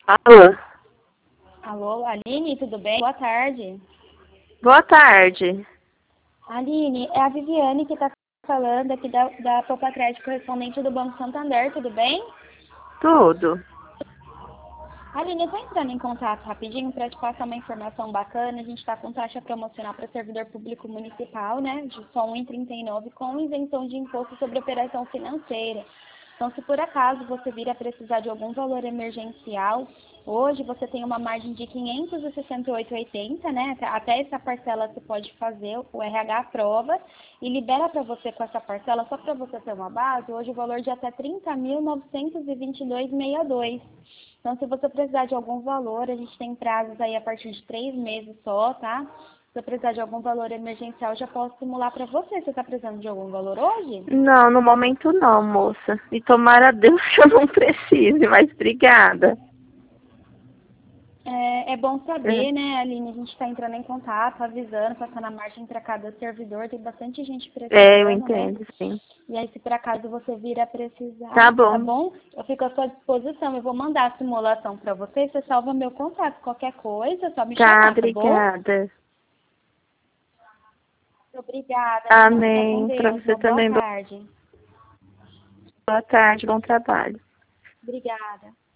Alô? Alô, Aline, tudo bem? Boa tarde. Boa tarde. Aline, é a Viviane que está falando aqui da Popatred, correspondente do Banco Santander, tudo bem? Tudo. Aline, eu estou entrando em contato rapidinho para te passar uma informação bacana. A gente está com taxa promocional para servidor público municipal, né? De só 1,39 com isenção de imposto sobre operação financeira. Então, se por acaso você vir a precisar de algum valor emergencial, hoje você tem uma margem de R$ 568,80, né? Até essa parcela você pode fazer, o RH aprova e libera para você com essa parcela, só para você ter uma base, hoje o valor de até R$ 30.922,62. Então, se você precisar de algum valor, a gente tem prazos aí a partir de 3 meses só, tá? Se eu precisar de algum valor emergencial, já posso simular para você. Você está precisando de algum valor hoje? Não, no momento não, moça. E tomara a Deus que eu não precise, mas obrigada. É bom saber, né, Aline? A gente está entrando em contato, avisando, passando a margem para cada servidor. Tem bastante gente Eu precisando, né? entendo, sim. E aí, se por acaso você vir a precisar, Tá tá bom. bom? Eu fico à sua disposição. Eu vou mandar a simulação para você. Você salva meu contato. Qualquer coisa, é só me Tá, chamar, tá bom? obrigada. Obrigada, Aline. Fica com Amém. Pra Deus. você Uma boa também. tarde. Boa tarde, bom trabalho. Obrigada.